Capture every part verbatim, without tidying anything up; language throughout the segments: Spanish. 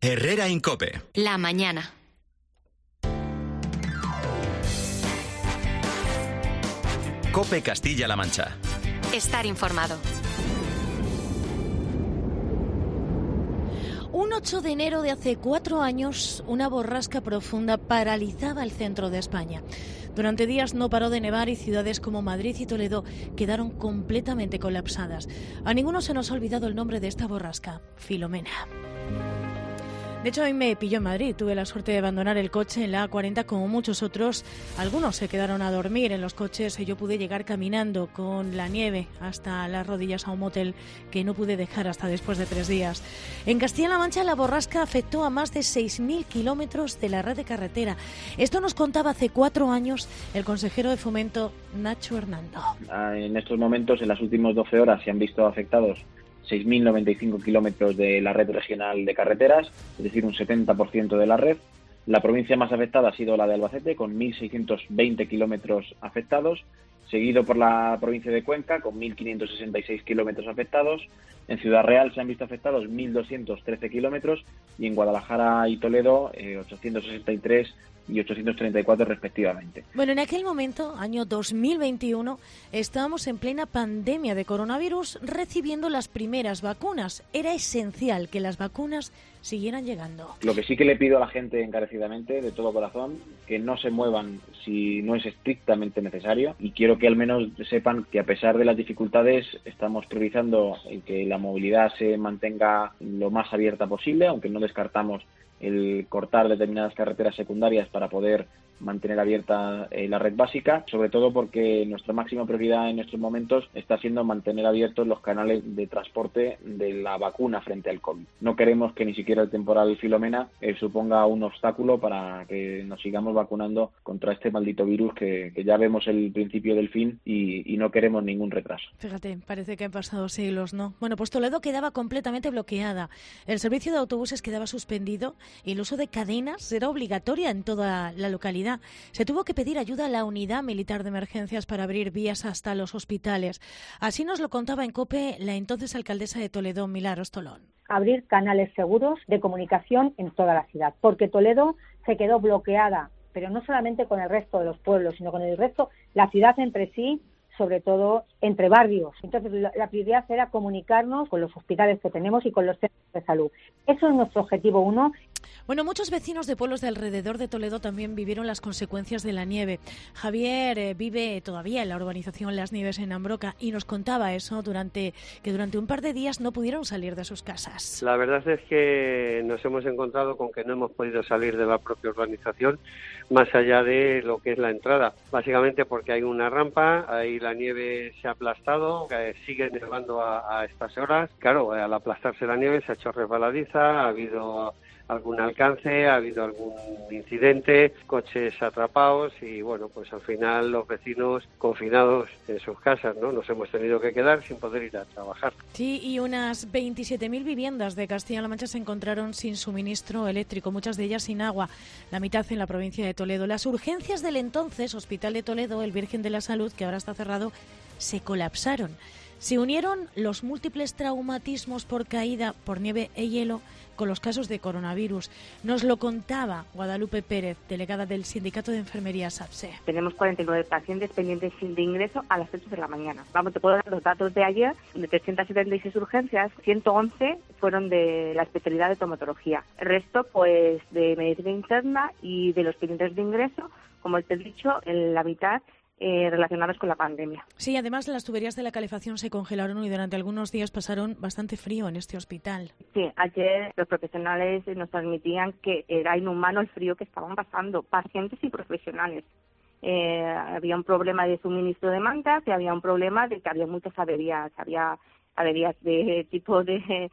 Herrera Incope. La mañana. Cope Castilla-La Mancha. Estar informado. Un ocho de enero de hace cuatro años, una borrasca profunda paralizaba el centro de España. Durante días no paró de nevar y ciudades como Madrid y Toledo quedaron completamente colapsadas. A ninguno se nos ha olvidado el nombre de esta borrasca, Filomena. De hecho, a mí me pilló en Madrid. Tuve la suerte de abandonar el coche en la A cuarenta como muchos otros. Algunos se quedaron a dormir en los coches y yo pude llegar caminando con la nieve hasta las rodillas a un motel que no pude dejar hasta después de tres días. En Castilla-La Mancha la borrasca afectó a más de seis mil kilómetros de la red de carretera. Esto nos contaba hace cuatro años el consejero de Fomento, Nacho Hernando. En estos momentos, en las últimas doce horas, se han visto afectados seis mil noventa y cinco kilómetros de la red regional de carreteras, es decir, un setenta por ciento de la red. La provincia más afectada ha sido la de Albacete, con mil seiscientos veinte kilómetros afectados, seguido por la provincia de Cuenca, con mil quinientos sesenta y seis kilómetros afectados. En Ciudad Real se han visto afectados mil doscientos trece kilómetros y en Guadalajara y Toledo eh, ochocientos sesenta y tres y ochocientos treinta y cuatro respectivamente. Bueno, en aquel momento, año dos mil veintiuno, estábamos en plena pandemia de coronavirus recibiendo las primeras vacunas. Era esencial que las vacunas siguieran llegando. Lo que sí que le pido a la gente encarecidamente, de todo corazón, que no se muevan si no es estrictamente necesario, y quiero que al menos sepan que a pesar de las dificultades estamos priorizando en que la movilidad se mantenga lo más abierta posible, aunque no descartamos el cortar determinadas carreteras secundarias para poder mantener abierta eh, la red básica, sobre todo porque nuestra máxima prioridad en estos momentos está siendo mantener abiertos los canales de transporte de la vacuna frente al COVID. No queremos que ni siquiera el temporal Filomena eh, suponga un obstáculo para que nos sigamos vacunando contra este maldito virus que, que ya vemos el principio del fin y, y no queremos ningún retraso. Fíjate, parece que han pasado siglos, ¿no? Bueno, pues Toledo quedaba completamente bloqueada. El servicio de autobuses quedaba suspendido y el uso de cadenas era obligatoria en toda la localidad. Se tuvo que pedir ayuda a la unidad militar de emergencias para abrir vías hasta los hospitales. Así nos lo contaba en COPE la entonces alcaldesa de Toledo, Milagros Tolón. Abrir canales seguros de comunicación en toda la ciudad, porque Toledo se quedó bloqueada, pero no solamente con el resto de los pueblos, sino con el resto, la ciudad entre sí, sobre todo entre barrios. Entonces, la prioridad era comunicarnos con los hospitales que tenemos y con los centros de salud. Eso es nuestro objetivo uno. Bueno, muchos vecinos de pueblos de alrededor de Toledo también vivieron las consecuencias de la nieve. Javier eh, vive todavía en la urbanización Las Nieves en Ambroca y nos contaba eso durante que durante un par de días no pudieron salir de sus casas. La verdad es que nos hemos encontrado con que no hemos podido salir de la propia urbanización más allá de lo que es la entrada. Básicamente porque hay una rampa, ahí la nieve se ha aplastado, eh, sigue nevando a, a estas horas. Claro, al aplastarse la nieve se ha hecho resbaladiza, ha habido algún alcance, ha habido algún incidente, coches atrapados y bueno, pues al final los vecinos confinados en sus casas, ¿no? Nos hemos tenido que quedar sin poder ir a trabajar. Sí, y unas veintisiete mil viviendas de Castilla-La Mancha se encontraron sin suministro eléctrico, muchas de ellas sin agua, la mitad en la provincia de Toledo. Las urgencias del entonces Hospital de Toledo, el Virgen de la Salud, que ahora está cerrado, se colapsaron. Se unieron los múltiples traumatismos por caída, por nieve e hielo, con los casos de coronavirus. Nos lo contaba Guadalupe Pérez, delegada del Sindicato de Enfermería SAPSE. Tenemos cuarenta y nueve pacientes pendientes de ingreso a las ocho de la mañana. Vamos, te puedo dar los datos de ayer, de trescientas setenta y seis urgencias, ciento once fueron de la especialidad de traumatología. El resto, pues, de medicina interna y de los pendientes de ingreso, como te he dicho, en la mitad Eh, relacionados con la pandemia. Sí, además las tuberías de la calefacción se congelaron y durante algunos días pasaron bastante frío en este hospital. Sí, ayer los profesionales nos transmitían que era inhumano el frío que estaban pasando, pacientes y profesionales. Eh, había un problema de suministro de mantas y había un problema de que había muchas averías, había averías de tipo de,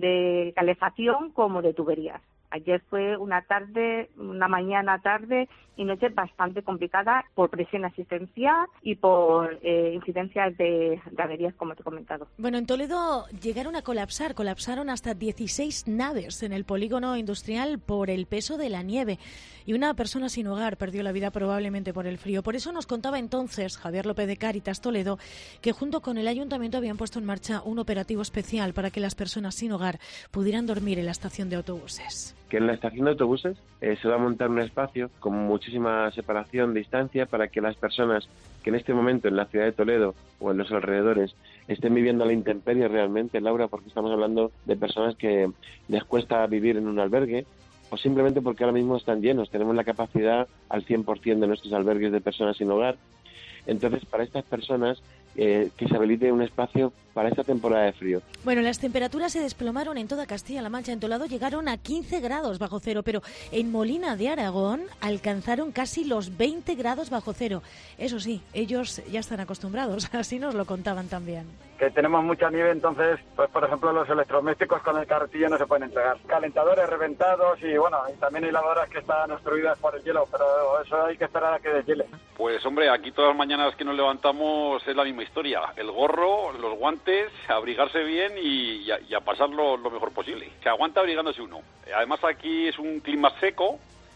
de calefacción como de tuberías. Ayer fue una tarde, una mañana, tarde y noche bastante complicada por presión asistencial y por eh, incidencias de, de averías, como te he comentado. Bueno, en Toledo llegaron a colapsar, colapsaron hasta dieciséis naves en el polígono industrial por el peso de la nieve y una persona sin hogar perdió la vida probablemente por el frío. Por eso nos contaba entonces Javier López de Cáritas Toledo que junto con el ayuntamiento habían puesto en marcha un operativo especial para que las personas sin hogar pudieran dormir en la estación de autobuses. que en la estación de autobuses eh, se va a montar un espacio con muchísima separación, distancia, para que las personas que en este momento en la ciudad de Toledo o en los alrededores estén viviendo a la intemperie realmente, Laura, porque estamos hablando de personas que les cuesta vivir en un albergue, o simplemente porque ahora mismo están llenos. Tenemos la capacidad al cien por ciento de nuestros albergues de personas sin hogar. Entonces, para estas personas, eh, que se habilite un espacio para esta temporada de frío. Bueno, las temperaturas se desplomaron en toda Castilla-La Mancha. En Toledo llegaron a quince grados bajo cero, pero en Molina de Aragón alcanzaron casi los veinte grados bajo cero. Eso sí, ellos ya están acostumbrados, así nos lo contaban también. Que tenemos mucha nieve, entonces, pues por ejemplo, los electrodomésticos con el carretillo no se pueden entregar. Calentadores reventados y bueno, y también hay lavadoras que están obstruidas por el hielo, pero eso hay que esperar a que deshiele. Pues hombre, aquí todas las mañanas que nos levantamos es la misma historia. El gorro, los guantes, abrigarse bien y, y, a, y a pasarlo lo mejor posible. Se aguanta abrigándose uno. Además aquí es un clima seco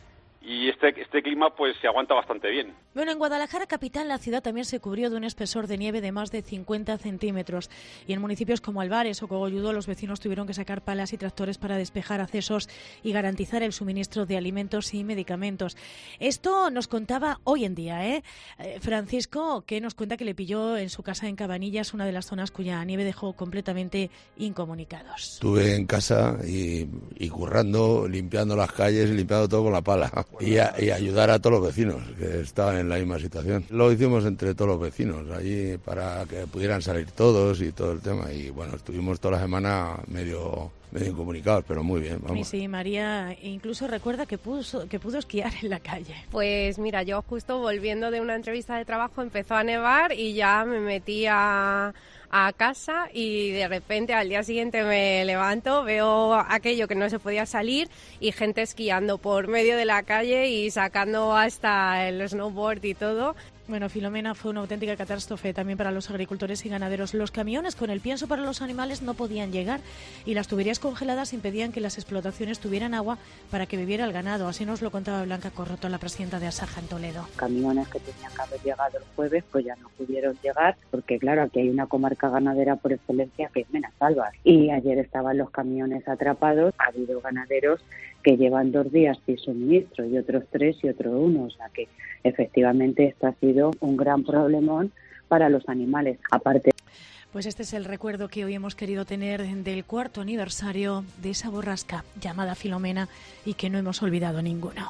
y este, este clima pues se aguanta bastante bien. Bueno, en Guadalajara capital la ciudad también se cubrió de un espesor de nieve de más de cincuenta centímetros y en municipios como Albares o Cogolludo los vecinos tuvieron que sacar palas y tractores para despejar accesos y garantizar el suministro de alimentos y medicamentos. Esto nos contaba hoy en día, ¿eh? eh Francisco, que nos cuenta que le pilló en su casa en Cabanillas, una de las zonas cuya nieve dejó completamente incomunicados. Estuve en casa y, y currando, limpiando las calles y limpiando todo con la pala y, a, y ayudar a todos los vecinos que estaban en en la misma situación. Lo hicimos entre todos los vecinos allí para que pudieran salir todos y todo el tema y bueno, estuvimos toda la semana medio medio incomunicados, pero muy bien, vamos. Sí, sí, María incluso recuerda que pudo, que pudo esquiar en la calle. Pues mira, yo justo volviendo de una entrevista de trabajo empezó a nevar y ya me metí a, a casa y de repente al día siguiente me levanto, veo aquello que no se podía salir y gente esquiando por medio de la calle y sacando hasta el snowboard y todo. Bueno, Filomena, fue una auténtica catástrofe también para los agricultores y ganaderos. Los camiones con el pienso para los animales no podían llegar y las tuberías congeladas impedían que las explotaciones tuvieran agua para que viviera el ganado. Así nos lo contaba Blanca Corroto, la presidenta de Asaja en Toledo. Camiones que tenían que haber llegado el jueves pues ya no pudieron llegar porque claro, aquí hay una comarca ganadera por excelencia que es Menasalbas y ayer estaban los camiones atrapados. Ha habido ganaderos que llevan dos días sin suministro y otros tres y otro uno, o sea que efectivamente esto ha sido un gran problemón para los animales. Aparte, pues este es el recuerdo que hoy hemos querido tener del cuarto aniversario de esa borrasca llamada Filomena y que no hemos olvidado ninguno.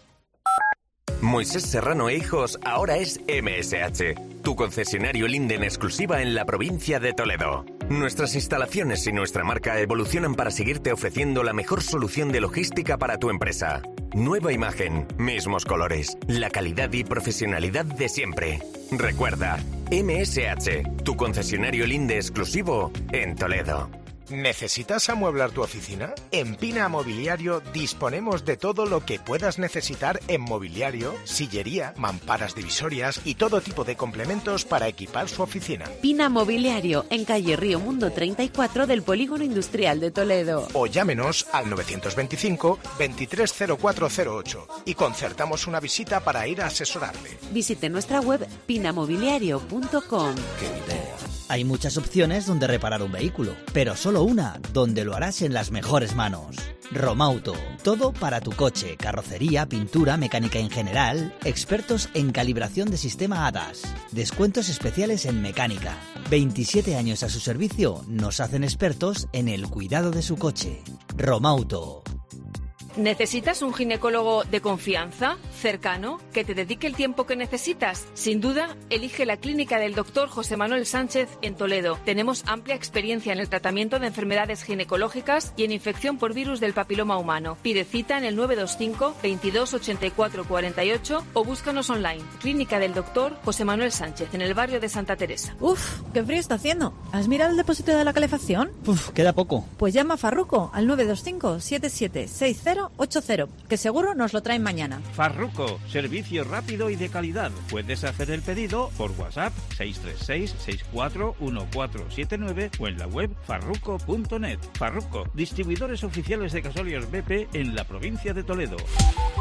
Moisés Serrano e Hijos ahora es M S H, tu concesionario Linde en exclusiva en la provincia de Toledo. Nuestras instalaciones y nuestra marca evolucionan para seguirte ofreciendo la mejor solución de logística para tu empresa. Nueva imagen, mismos colores, la calidad y profesionalidad de siempre. Recuerda, M S H, tu concesionario Linde exclusivo en Toledo. ¿Necesitas amueblar tu oficina? En Pina Mobiliario disponemos de todo lo que puedas necesitar en mobiliario, sillería, mamparas divisorias y todo tipo de complementos para equipar su oficina. Pina Mobiliario, en calle Río Mundo treinta y cuatro del Polígono Industrial de Toledo. O llámenos al novecientos veinticinco, veintitrés cero cuatro cero ocho y concertamos una visita para ir a asesorarle. Visite nuestra web pinamobiliario punto com. ¡Qué idea! Hay muchas opciones donde reparar un vehículo, pero solo una donde lo harás en las mejores manos. Romauto, todo para tu coche, carrocería, pintura, mecánica en general, expertos en calibración de sistema A D A S, descuentos especiales en mecánica. veintisiete años a su servicio nos hacen expertos en el cuidado de su coche. Romauto. ¿Necesitas un ginecólogo de confianza, cercano, que te dedique el tiempo que necesitas? Sin duda, elige la clínica del doctor José Manuel Sánchez en Toledo. Tenemos amplia experiencia en el tratamiento de enfermedades ginecológicas y en infección por virus del papiloma humano. Pide cita en el nueve dos cinco, veintidós ochenta y cuatro cuarenta y ocho o búscanos online. Clínica del doctor José Manuel Sánchez, en el barrio de Santa Teresa. Uf, qué frío está haciendo. ¿Has mirado el depósito de la calefacción? Uf, queda poco. Pues llama a Farruco al nueve dos cinco, siete siete seis cero ocho cero, que seguro nos lo traen mañana. Farruco, servicio rápido y de calidad. Puedes hacer el pedido por WhatsApp seis tres seis, seis cuatro uno cuatro siete nueve o en la web farruco punto net. Farruco, distribuidores oficiales de gasóleos B P en la provincia de Toledo.